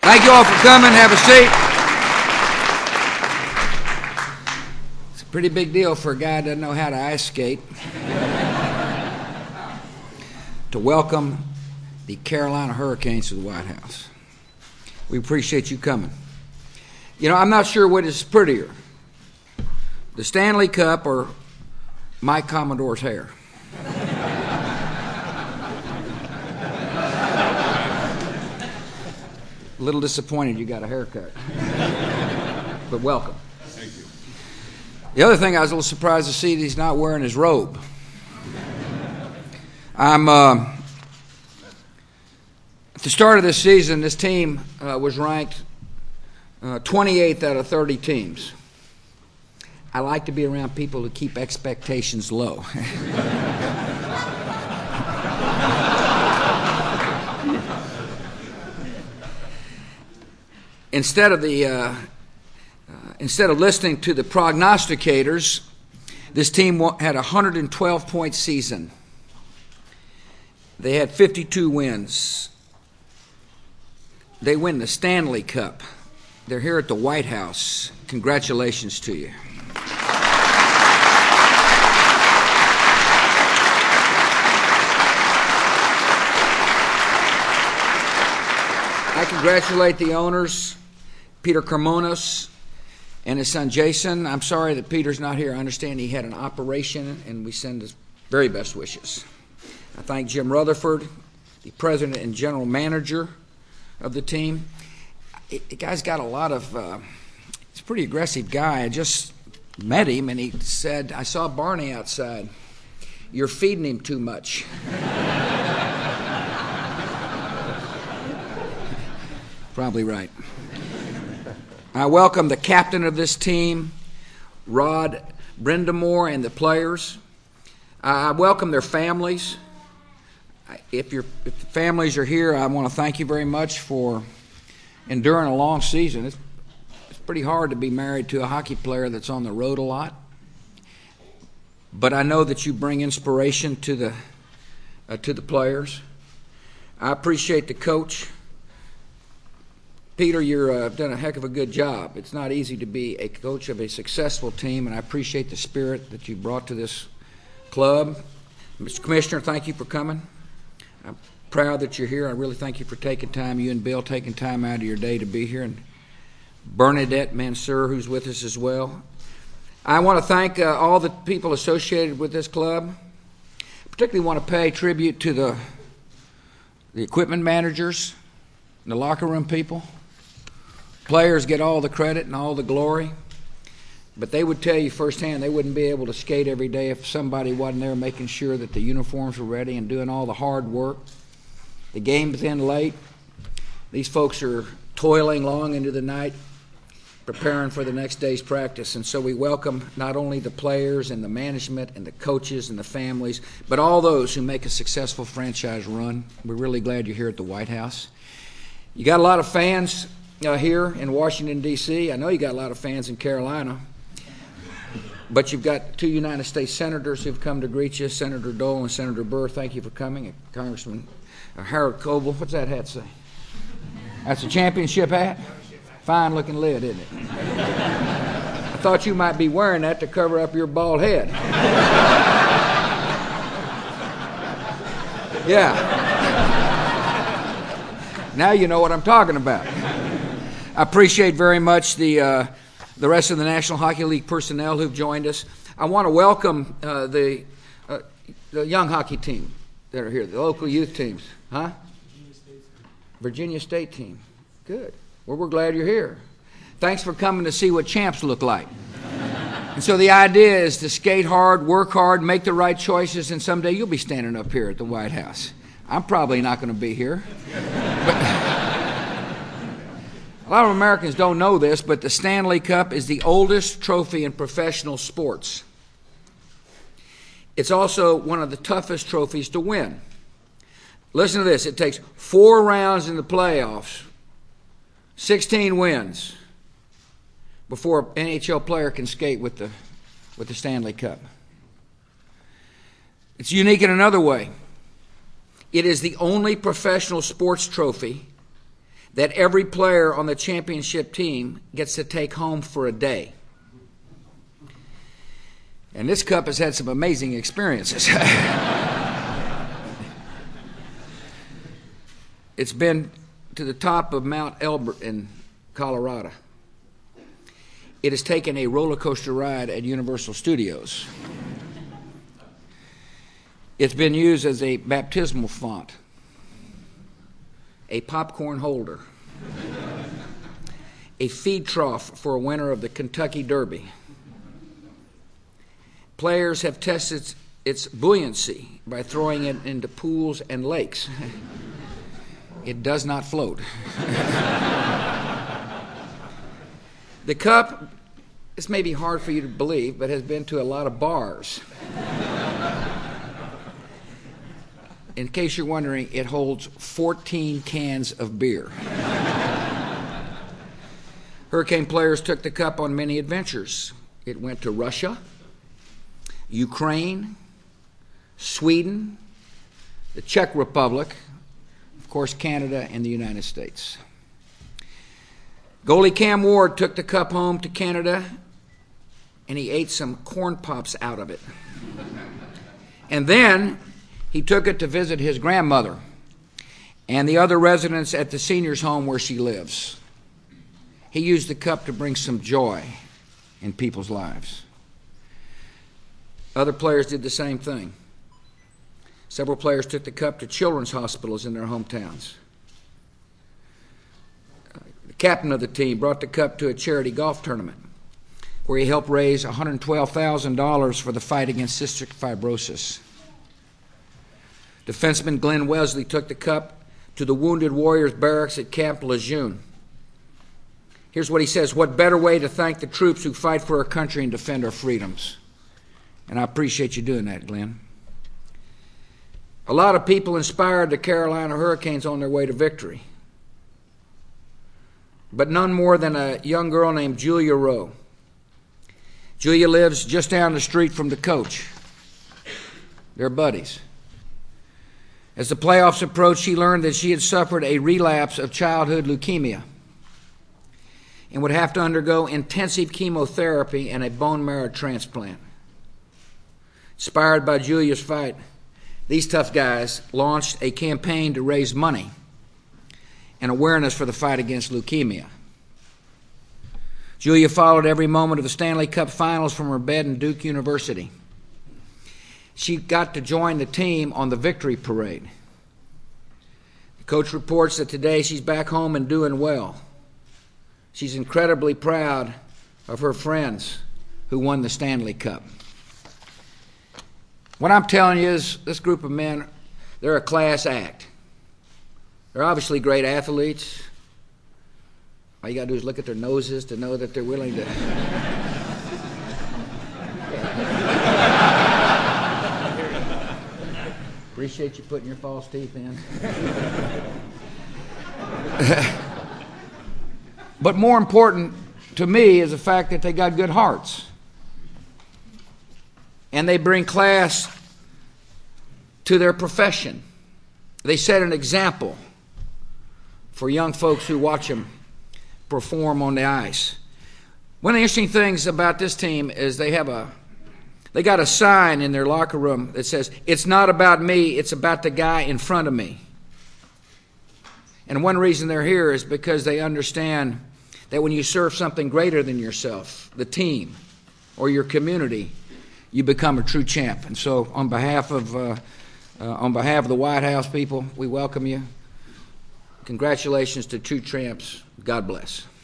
Thank you all for coming. Have a seat. It's a pretty big deal for a guy who doesn't know how to ice skate to welcome the Carolina Hurricanes to the White House. We appreciate you coming. You know, I'm not sure what is prettier, the Stanley Cup or Mike Commodore's hair. A little disappointed you got a haircut, but welcome. Thank you. The other thing I was a little surprised to see that he's not wearing his robe. At the start of this season, this team was ranked 28th out of 30 teams. I like to be around people who keep expectations low. Instead of listening to the prognosticators, this team had a 112-point season. They had 52 wins. They win the Stanley Cup. They're here at the White House. Congratulations to you. I congratulate the owners, Peter Carmonas and his son Jason. I'm sorry that Peter's not here. I understand he had an operation, and we send his very best wishes. I thank Jim Rutherford, the president and general manager of the team. The guy's got a lot of, he's a pretty aggressive guy. I just met him, and he said, I saw Barney outside. You're feeding him too much. Probably right. I welcome the captain of this team, Rod Brindamore, and the players. I welcome their families. If the families are here, I want to thank you very much for enduring a long season. It's pretty hard to be married to a hockey player that's on the road a lot. But I know that you bring inspiration to the players. I appreciate the coach. Peter, you've done a heck of a good job. It's not easy to be a coach of a successful team, and I appreciate the spirit that you brought to this club. Mr. Commissioner, thank you for coming. I'm proud that you're here. I really thank you for taking time, you and Bill taking time out of your day to be here, and Bernadette Mansur, who's with us as well. I want to thank all the people associated with this club. I particularly want to pay tribute to the equipment managers and the locker room people. Players get all the credit and all the glory, but they would tell you firsthand they wouldn't be able to skate every day if somebody wasn't there making sure that the uniforms were ready and doing all the hard work. The game's in late. These folks are toiling long into the night, preparing for the next day's practice, and so we welcome not only the players and the management and the coaches and the families, but all those who make a successful franchise run. We're really glad you're here at the White House. You got a lot of fans here in Washington, D.C. I know you got a lot of fans in Carolina, but you've got two United States senators who've come to greet you, Senator Dole and Senator Burr. Thank you for coming. And Congressman Harold Coble. What's that hat say? That's a championship hat? Fine-looking lid, isn't it? I thought you might be wearing that to cover up your bald head. Yeah. Now you know what I'm talking about. I appreciate very much the rest of the National Hockey League personnel who've joined us. I want to welcome the young hockey team that are here, the local youth teams. Huh? Virginia State team. Good. Well, we're glad you're here. Thanks for coming to see what champs look like. And so the idea is to skate hard, work hard, make the right choices, and someday you'll be standing up here at the White House. I'm probably not going to be here. A lot of Americans don't know this, but the Stanley Cup is the oldest trophy in professional sports. It's also one of the toughest trophies to win. Listen to this. It takes 4 rounds in the playoffs, 16 wins, before an NHL player can skate with the Stanley Cup. It's unique in another way. It is the only professional sports trophy that every player on the championship team gets to take home for a day. And this cup has had some amazing experiences. It's been to the top of Mount Elbert in Colorado. It has taken a roller coaster ride at Universal Studios. It's been used as a baptismal font, a popcorn holder, a feed trough for a winner of the Kentucky Derby. Players have tested its buoyancy by throwing it into pools and lakes. It does not float. The cup, this may be hard for you to believe, but has been to a lot of bars. In case you're wondering, it holds 14 cans of beer. Hurricane players took the cup on many adventures. It went to Russia, Ukraine, Sweden, the Czech Republic, of course, Canada, and the United States. Goalie Cam Ward took the cup home to Canada, and he ate some corn pops out of it. And then he took it to visit his grandmother and the other residents at the seniors' home where she lives. He used the cup to bring some joy in people's lives. Other players did the same thing. Several players took the cup to children's hospitals in their hometowns. The captain of the team brought the cup to a charity golf tournament where he helped raise $112,000 for the fight against cystic fibrosis. Defenseman Glenn Wesley took the cup to the Wounded Warriors Barracks at Camp Lejeune. Here's what he says: "What better way to thank the troops who fight for our country and defend our freedoms?" And I appreciate you doing that, Glenn. A lot of people inspired the Carolina Hurricanes on their way to victory, but none more than a young girl named Julia Rowe. Julia lives just down the street from the coach. They're buddies. As the playoffs approached, she learned that she had suffered a relapse of childhood leukemia and would have to undergo intensive chemotherapy and a bone marrow transplant. Inspired by Julia's fight, these tough guys launched a campaign to raise money and awareness for the fight against leukemia. Julia followed every moment of the Stanley Cup Finals from her bed in Duke University. She got to join the team on the victory parade. The coach reports that today she's back home and doing well. She's incredibly proud of her friends who won the Stanley Cup. What I'm telling you is this group of men, they're a class act. They're obviously great athletes. All you got to do is look at their noses to know that they're willing to... Appreciate you putting your false teeth in. But more important to me is the fact that they got good hearts. And they bring class to their profession. They set an example for young folks who watch them perform on the ice. One of the interesting things about this team is they got a sign in their locker room that says, "It's not about me, it's about the guy in front of me." And one reason they're here is because they understand that when you serve something greater than yourself, the team or your community, you become a true champ. And so on behalf of the White House people, we welcome you. Congratulations to true champs. God bless.